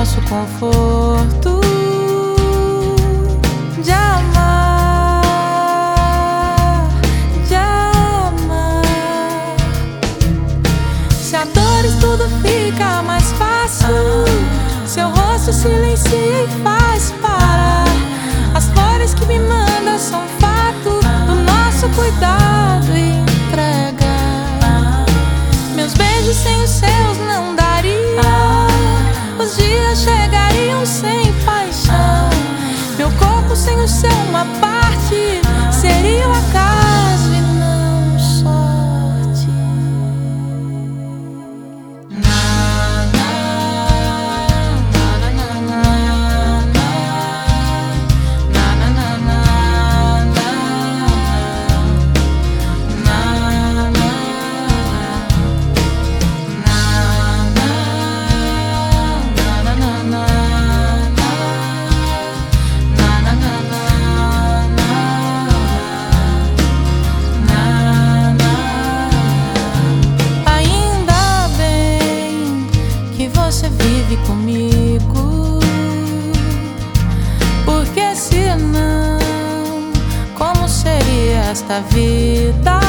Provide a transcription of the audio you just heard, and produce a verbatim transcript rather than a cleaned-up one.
nosso conforto de amar, de amar. Se a dores tudo fica mais fácil, seu rosto silencia e faz parar. As flores que me manda são fato do nosso cuidado e entrega. Meus beijos sem os seus não daria. Os dias chegariam sem paixão. Meu corpo sem o seu uma parte seria o acaso e não sorte. Você vive comigo, porque senão, como seria esta vida?